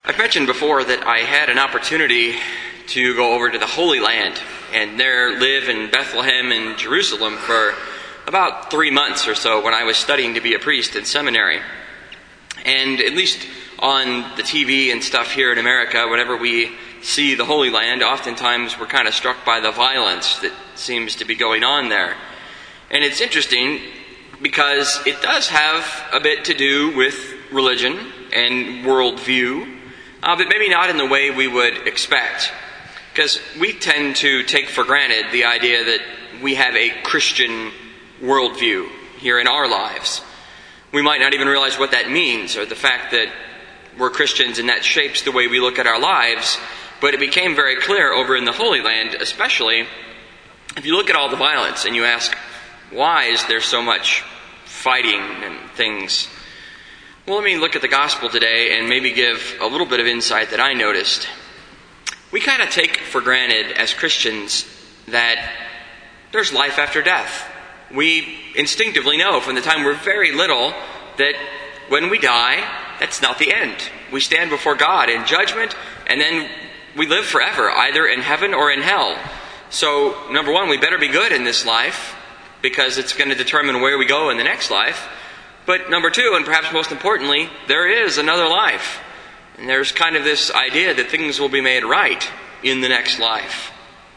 I've mentioned before that I had an opportunity to go over to the Holy Land and there live in Bethlehem and Jerusalem for about 3 months or so when I was studying to be a priest in seminary. And at least on the TV and stuff here in America, whenever we see the Holy Land, oftentimes we're kind of struck by the violence that seems to be going on there. And it's interesting because it does have a bit to do with religion and worldview, but maybe not in the way we would expect. Because we tend to take for granted the idea that we have a Christian worldview here in our lives. We might not even realize what that means, or the fact that we're Christians and that shapes the way we look at our lives. But it became very clear over in the Holy Land, especially if you look at all the violence and you ask, why is there so much fighting and things? Well, let me look at the gospel today and maybe give a little bit of insight that I noticed. We kind of take for granted as Christians that there's life after death. We instinctively know from the time we're very little that when we die, that's not the end. We stand before God in judgment, and then we live forever, either in heaven or in hell. So, number one, we better be good in this life, because it's going to determine where we go in the next life. But number two, and perhaps most importantly, there is another life. And there's kind of this idea that things will be made right in the next life.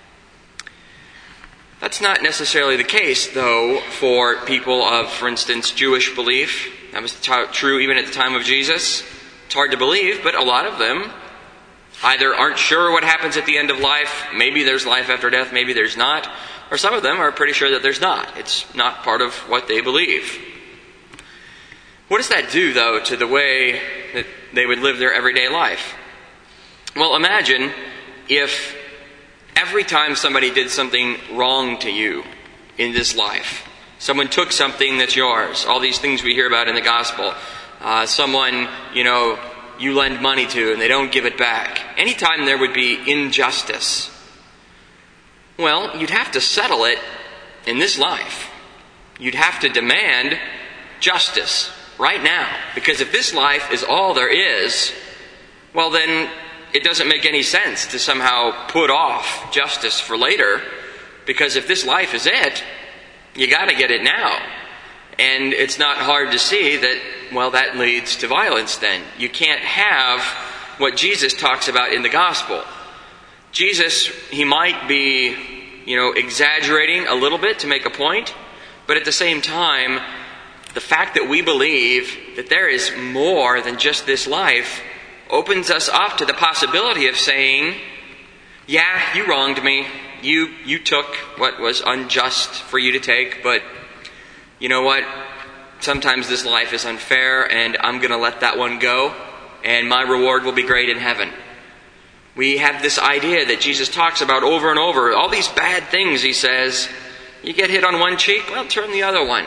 That's not necessarily the case, though, for people of, for instance, Jewish belief. That was true even at the time of Jesus. It's hard to believe, but a lot of them either aren't sure what happens at the end of life. Maybe there's life after death, maybe there's not. Or some of them are pretty sure that there's not. It's not part of what they believe. What does that do, though, to the way that they would live their everyday life? Well, imagine if every time somebody did something wrong to you in this life, someone took something that's yours, all these things we hear about in the gospel, someone, you lend money to and they don't give it back. Anytime there would be injustice, well, you'd have to settle it in this life. You'd have to demand justice right now. Because if this life is all there is, well then it doesn't make any sense to somehow put off justice for later. Because if this life is it, you got to get it now. And it's not hard to see that, well, that leads to violence then. You can't have what Jesus talks about in the gospel. Jesus, he might be, exaggerating a little bit to make a point, but at the same time, the fact that we believe that there is more than just this life opens us up to the possibility of saying, yeah, you wronged me. You took what was unjust for you to take, but you know what? Sometimes this life is unfair, and I'm going to let that one go, and my reward will be great in heaven. We have this idea that Jesus talks about over and over. All these bad things, he says, you get hit on one cheek, well, turn the other one.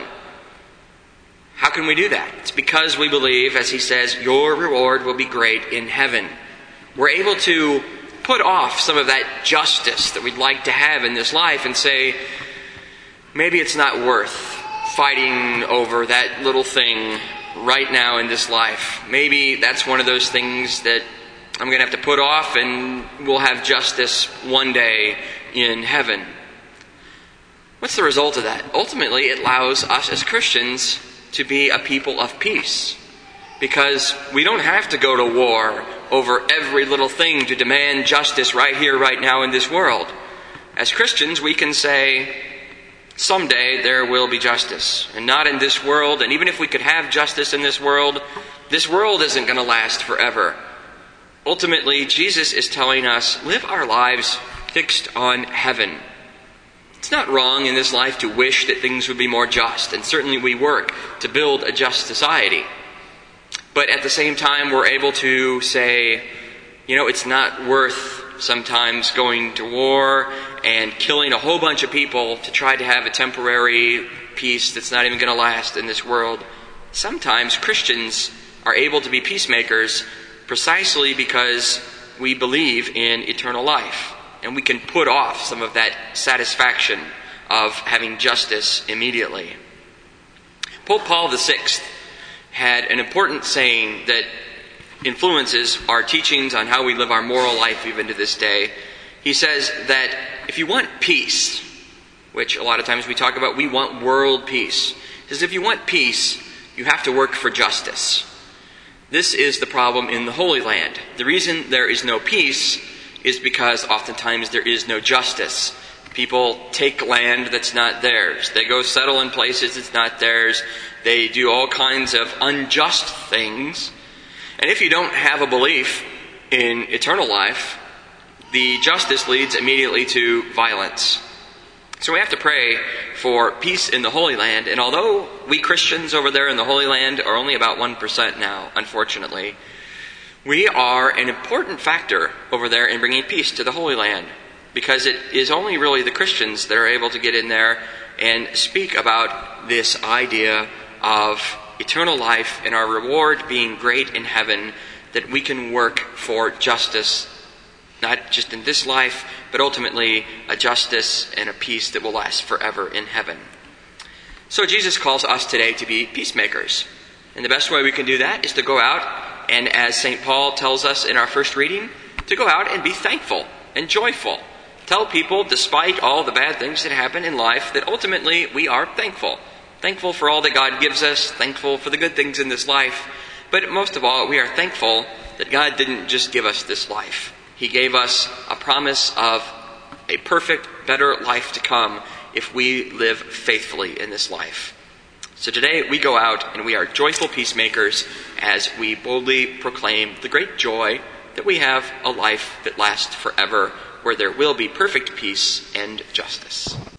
How can we do that? It's because we believe, as he says, your reward will be great in heaven. We're able to put off some of that justice that we'd like to have in this life and say, maybe it's not worth fighting over that little thing right now in this life. Maybe that's one of those things that I'm going to have to put off, and we'll have justice one day in heaven. What's the result of that? Ultimately, it allows us as Christians to be a people of peace. Because we don't have to go to war over every little thing to demand justice right here, right now in this world. As Christians, we can say, someday there will be justice. And not in this world. And even if we could have justice in this world isn't going to last forever. Ultimately, Jesus is telling us, live our lives fixed on heaven. It's not wrong in this life to wish that things would be more just, and certainly we work to build a just society. But at the same time, we're able to say, it's not worth sometimes going to war and killing a whole bunch of people to try to have a temporary peace that's not even going to last in this world. Sometimes Christians are able to be peacemakers precisely because we believe in eternal life. And we can put off some of that satisfaction of having justice immediately. Pope Paul VI had an important saying that influences our teachings on how we live our moral life even to this day. He says that if you want peace, which a lot of times we talk about, we want world peace. He says if you want peace, you have to work for justice. This is the problem in the Holy Land. The reason there is no peace is because oftentimes there is no justice. People take land that's not theirs. They go settle in places that's not theirs. They do all kinds of unjust things. And if you don't have a belief in eternal life, the justice leads immediately to violence. So we have to pray for peace in the Holy Land. And although we Christians over there in the Holy Land are only about 1% now, unfortunately, we are an important factor over there in bringing peace to the Holy Land. Because it is only really the Christians that are able to get in there and speak about this idea of eternal life and our reward being great in heaven, that we can work for justice, not just in this life, but ultimately a justice and a peace that will last forever in heaven. So Jesus calls us today to be peacemakers. And the best way we can do that is to go out, and as St. Paul tells us in our first reading, to go out and be thankful and joyful. Tell people, despite all the bad things that happen in life, that ultimately we are thankful. Thankful for all that God gives us, thankful for the good things in this life. But most of all, we are thankful that God didn't just give us this life. He gave us a promise of a perfect, better life to come if we live faithfully in this life. So today we go out and we are joyful peacemakers as we boldly proclaim the great joy that we have a life that lasts forever, where there will be perfect peace and justice.